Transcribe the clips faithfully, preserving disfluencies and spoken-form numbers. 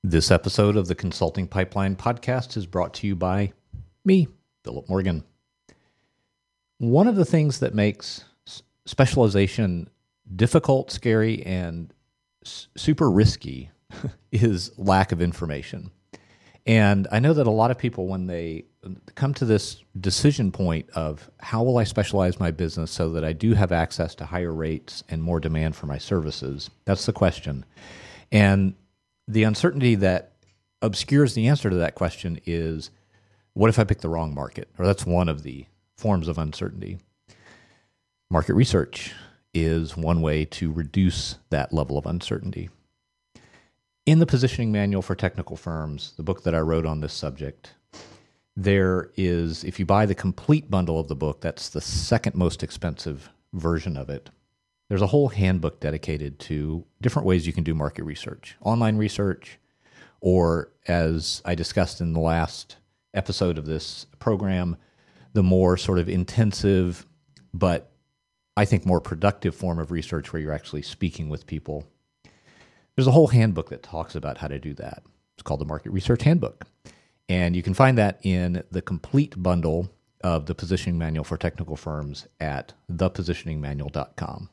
This episode of the Consulting Pipeline podcast is brought to you by me, Philip Morgan. One of the things that makes specialization difficult, scary, and s- super risky is lack of information. And I know that a lot of people, when they come to this decision point of how will I specialize my business so that I do have access to higher rates and more demand for my services, that's the question. And the uncertainty that obscures the answer to that question is, what if I pick the wrong market? Or that's one of the forms of uncertainty. Market research is one way to reduce that level of uncertainty. In the Positioning Manual for Technical Firms, the book that I wrote on this subject, there is, if you buy the complete bundle of the book, that's the second most expensive version of it. There's a whole handbook dedicated to different ways you can do market research, online research, or as I discussed in the last episode of this program, the more sort of intensive, but I think more productive form of research where you're actually speaking with people. There's a whole handbook that talks about how to do that. It's called the Market Research Handbook. And you can find that in the complete bundle of the Positioning Manual for Technical Firms at the positioning manual dot com.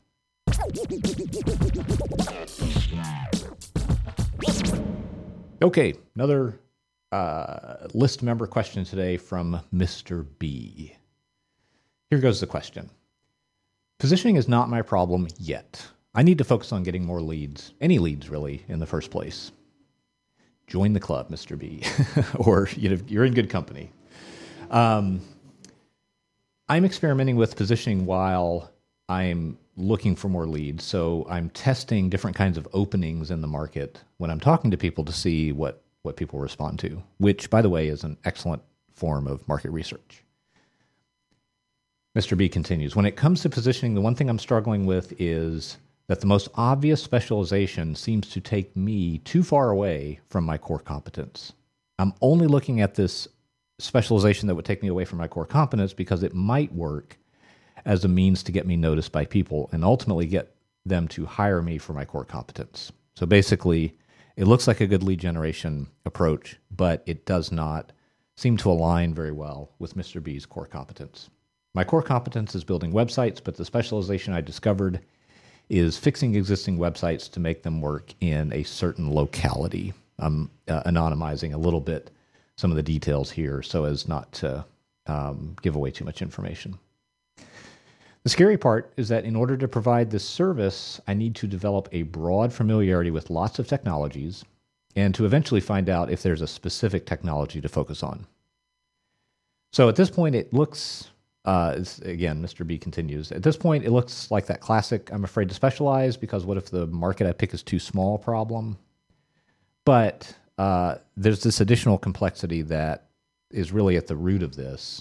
Okay, another uh, list member question today from Mister B. Here goes the question. Positioning is not my problem yet. I need to focus on getting more leads, any leads really, in the first place. Join the club, Mister B, or you know, you're in good company. Um, I'm experimenting with positioning while I'm looking for more leads. So I'm testing different kinds of openings in the market when I'm talking to people to see what, what people respond to, which, by the way, is an excellent form of market research. Mister B continues, when it comes to positioning, the one thing I'm struggling with is that the most obvious specialization seems to take me too far away from my core competence. I'm only looking at this specialization that would take me away from my core competence because it might work as a means to get me noticed by people and ultimately get them to hire me for my core competence. So basically, it looks like a good lead generation approach, but it does not seem to align very well with Mister B's core competence. My core competence is building websites, but the specialization I discovered is fixing existing websites to make them work in a certain locality. I'm uh, anonymizing a little bit some of the details here so as not to um, give away too much information. The scary part is that in order to provide this service, I need to develop a broad familiarity with lots of technologies and to eventually find out if there's a specific technology to focus on. So at this point, it looks, uh, it's, again, Mister B continues, at this point, it looks like that classic, I'm afraid to specialize because what if the market I pick is too small problem? But uh, there's this additional complexity that is really at the root of this,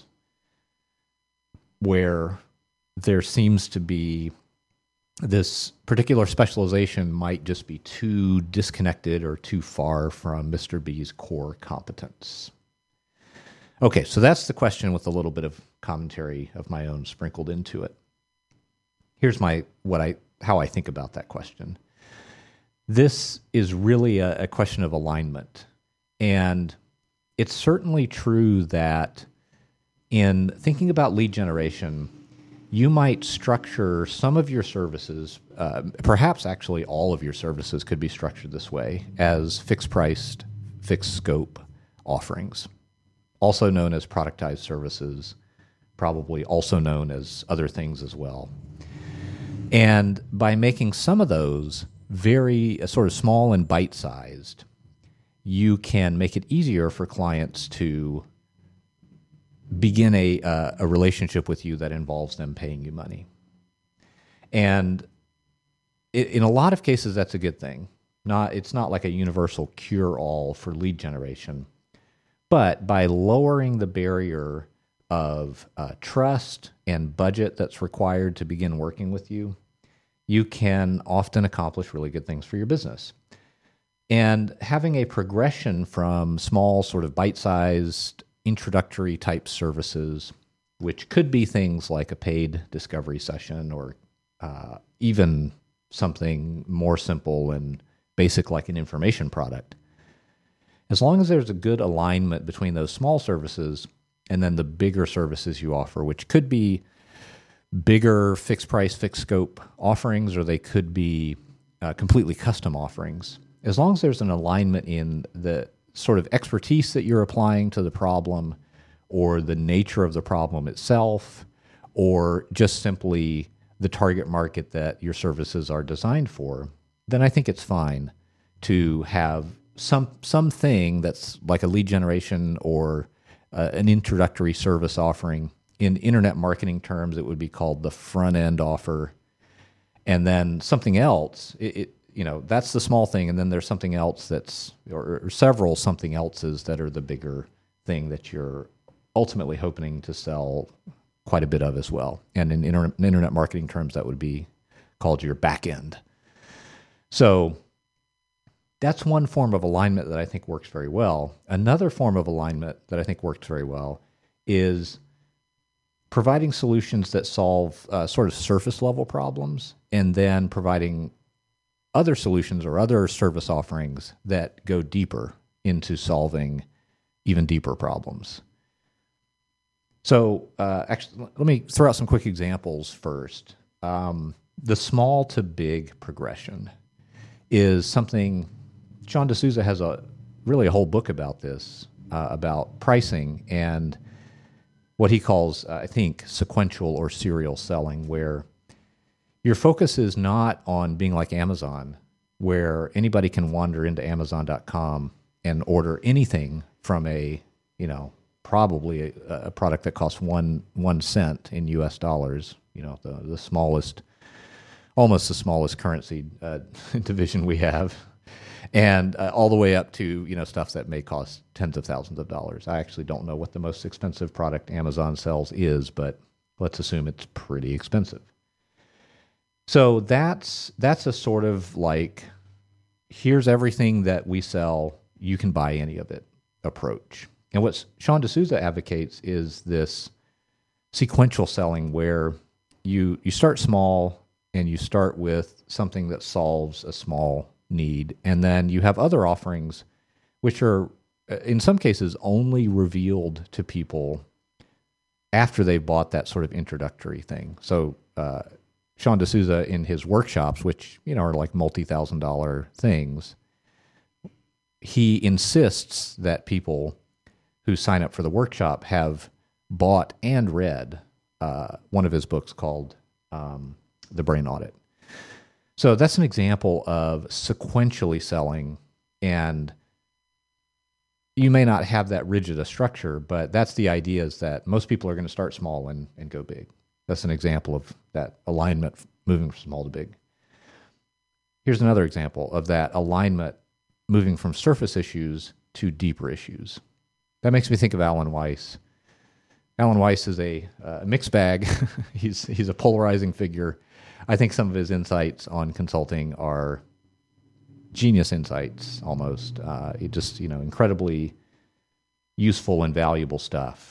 where there seems to be this particular specialization might just be too disconnected or too far from Mister B's core competence. Okay, so that's the question with a little bit of commentary of my own sprinkled into it. Here's my what I how I think about that question. This is really a, a question of alignment. And it's certainly true that in thinking about lead generation, you might structure some of your services, uh, perhaps actually all of your services could be structured this way, as fixed-priced, fixed-scope offerings, also known as productized services, probably also known as other things as well. And by making some of those very uh, sort of small and bite-sized, you can make it easier for clients to begin a uh, a relationship with you that involves them paying you money. And it, in a lot of cases, that's a good thing. Not it's not like a universal cure-all for lead generation, but by lowering the barrier of uh, trust and budget that's required to begin working with you, you can often accomplish really good things for your business. And having a progression from small, sort of bite-sized, introductory type services, which could be things like a paid discovery session or uh, even something more simple and basic like an information product, As long as there's a good alignment between those small services and then the bigger services you offer, which could be bigger fixed price, fixed scope offerings, or they could be uh, completely custom offerings. As long as there's an alignment in the sort of expertise that you're applying to the problem, or the nature of the problem itself, or just simply the target market that your services are designed for, then I think it's fine to have some something that's like a lead generation or uh, an introductory service offering. In internet marketing terms, it would be called the front end offer. And then something else, it, it, you know, that's the small thing. And then there's something else that's, or, or several something else's that are the bigger thing that you're ultimately hoping to sell quite a bit of as well. And in inter- in internet marketing terms, that would be called your back end. So that's one form of alignment that I think works very well. Another form of alignment that I think works very well is providing solutions that solve uh, sort of surface level problems, and then providing other solutions or other service offerings that go deeper into solving even deeper problems. So uh, actually, let me throw out some quick examples first. Um, the small to big progression is something, Sean D'Souza has a really a whole book about this, uh, about pricing and what he calls, uh, I think, sequential or serial selling, where your focus is not on being like Amazon, where anybody can wander into Amazon dot com and order anything from a, you know, probably a, a product that costs one one cent in U S dollars, you know, the, the smallest, almost the smallest currency uh, division we have, and uh, all the way up to, you know, stuff that may cost tens of thousands of dollars. I actually don't know what the most expensive product Amazon sells is, but let's assume it's pretty expensive. So that's that's a sort of like, here's everything that we sell, you can buy any of it approach. And what Sean D'Souza advocates is this sequential selling, where you you start small and you start with something that solves a small need, and then you have other offerings which are in some cases only revealed to people after they've bought that sort of introductory thing. So uh, Sean D'Souza, in his workshops, which, you know, are like multi-thousand dollar things, he insists that people who sign up for the workshop have bought and read uh, one of his books called um, The Brain Audit. So that's an example of sequentially selling, and you may not have that rigid a structure, but that's the idea, is that most people are going to start small and, and go big. That's an example of that alignment moving from small to big. Here's another example of that alignment moving from surface issues to deeper issues. That makes me think of Alan Weiss. Alan Weiss is a uh, mixed bag. he's he's a polarizing figure. I think some of his insights on consulting are genius insights almost. Uh, it just, you know, incredibly useful and valuable stuff.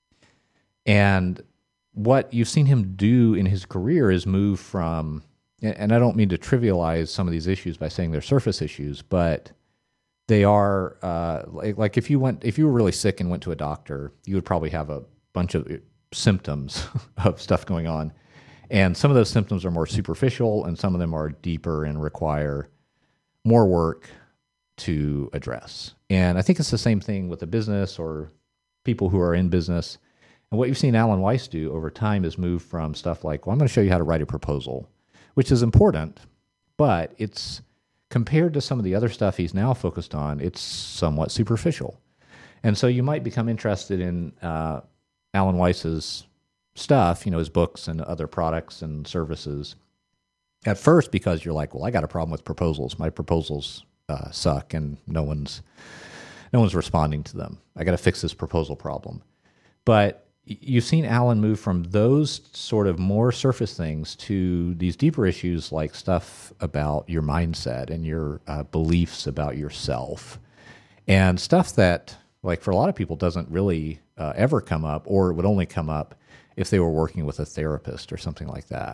And what you've seen him do in his career is move from, and I don't mean to trivialize some of these issues by saying they're surface issues, but they are uh, like, like if you went, if you were really sick and went to a doctor, you would probably have a bunch of symptoms of stuff going on. And some of those symptoms are more superficial, and some of them are deeper and require more work to address. And I think it's the same thing with a business or people who are in business. And what you've seen Alan Weiss do over time is move from stuff like, well, I'm going to show you how to write a proposal, which is important, but it's compared to some of the other stuff he's now focused on, it's somewhat superficial. And so you might become interested in uh, Alan Weiss's stuff, you know, his books and other products and services at first, because you're like, well, I got a problem with proposals. My proposals uh, suck, and no one's no one's responding to them. I got to fix this proposal problem. But you've seen Alan move from those sort of more surface things to these deeper issues, like stuff about your mindset and your uh, beliefs about yourself, and stuff that, like, for a lot of people doesn't really uh, ever come up, or it would only come up if they were working with a therapist or something like that.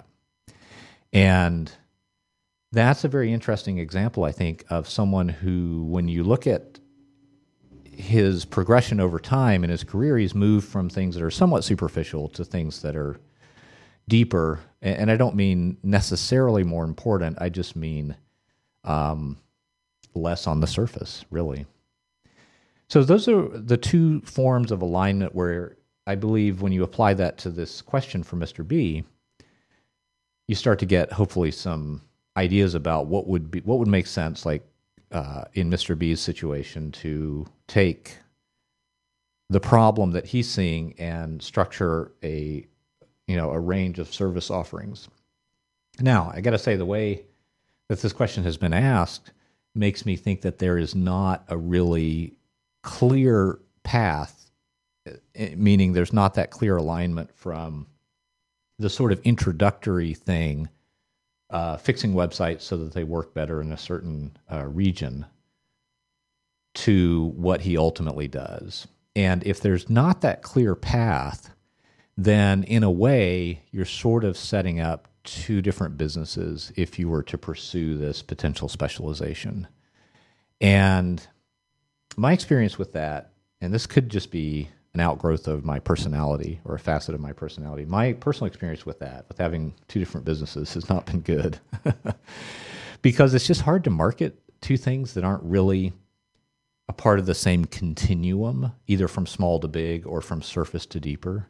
And that's a very interesting example, I think, of someone who, when you look at his progression over time in his career, he's moved from things that are somewhat superficial to things that are deeper. And I don't mean necessarily more important. I just mean um, less on the surface, really. So those are the two forms of alignment where I believe when you apply that to this question for Mister B, you start to get hopefully some ideas about what would be what would make sense, like uh, in Mister B's situation, to take the problem that he's seeing and structure a you know a range of service offerings. Now, I got to say, the way that this question has been asked makes me think that there is not a really clear path, meaning there's not that clear alignment from the sort of introductory thing, uh, fixing websites so that they work better in a certain uh, region, to what he ultimately does. And if there's not that clear path, then in a way, you're sort of setting up two different businesses if you were to pursue this potential specialization. And my experience with that, and this could just be an outgrowth of my personality or a facet of my personality, my personal experience with that, with having two different businesses, has not been good. Because it's just hard to market two things that aren't really a part of the same continuum, either from small to big or from surface to deeper.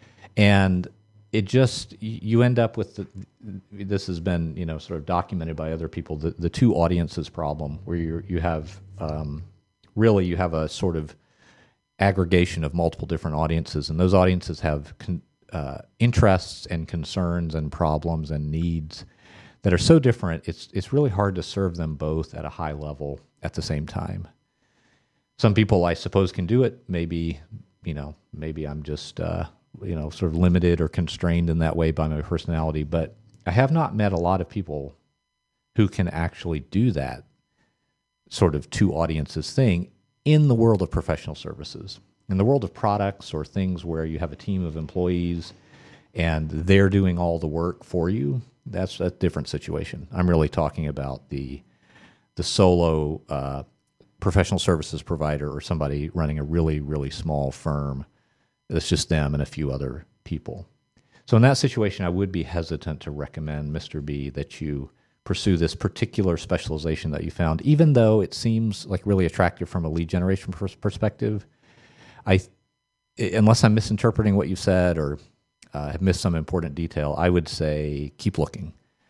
And it just, you end up with, the, this has been, you know, sort of documented by other people, the, the two audiences problem, where you you have, um, really you have a sort of aggregation of multiple different audiences, and those audiences have con, uh, interests and concerns and problems and needs that are so different, it's it's really hard to serve them both at a high level at the same time. Some people, I suppose, can do it. Maybe, you know, maybe I'm just, uh, you know, sort of limited or constrained in that way by my personality. But I have not met a lot of people who can actually do that sort of two audiences thing in the world of professional services. In the world of products or things where you have a team of employees and they're doing all the work for you, that's a different situation. I'm really talking about the the solo uh, professional services provider, or somebody running a really, really small firm. It's just them and a few other people. So in that situation, I would be hesitant to recommend, Mister B, that you pursue this particular specialization that you found, even though it seems like really attractive from a lead generation pers- perspective. I, unless I'm misinterpreting what you said or uh, have missed some important detail, I would say keep looking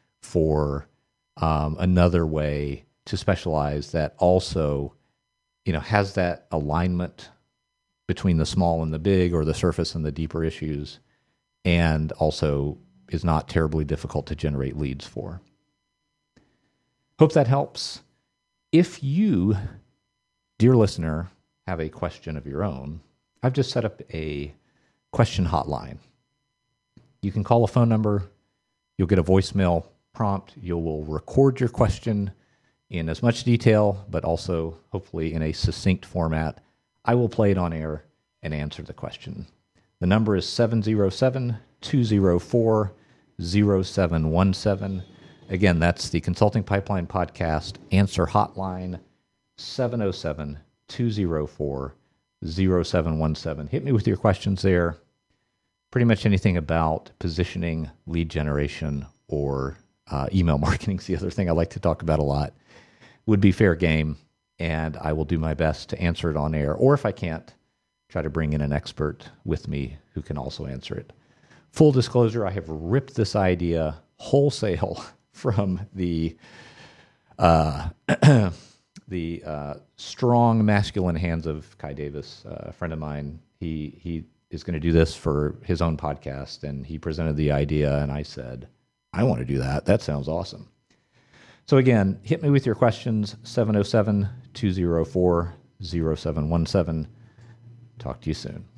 for um, another way to specialize that also, you know, has that alignment between the small and the big, or the surface and the deeper issues, and also is not terribly difficult to generate leads for. Hope that helps. If you, dear listener, have a question of your own, I've just set up a question hotline. You can call a phone number, you'll get a voicemail prompt, you will record your question in as much detail, but also hopefully in a succinct format. I will play it on air and answer the question. The number is seven oh seven, two oh four, oh seven one seven. Again, that's the Consulting Pipeline Podcast answer hotline, seven oh seven, two oh four, oh seven one seven. Hit me with your questions there. Pretty much anything about positioning, lead generation, or uh, email marketing is the other thing I like to talk about a lot. Would be fair game, and I will do my best to answer it on air. Or if I can't, try to bring in an expert with me who can also answer it. Full disclosure, I have ripped this idea wholesale from the uh, the uh, strong masculine hands of Kai Davis, uh, a friend of mine. He he is going to do this for his own podcast, and he presented the idea, and I said, I want to do that. That sounds awesome. So again, hit me with your questions, seven oh seven, two oh four, oh seven one seven. Talk to you soon.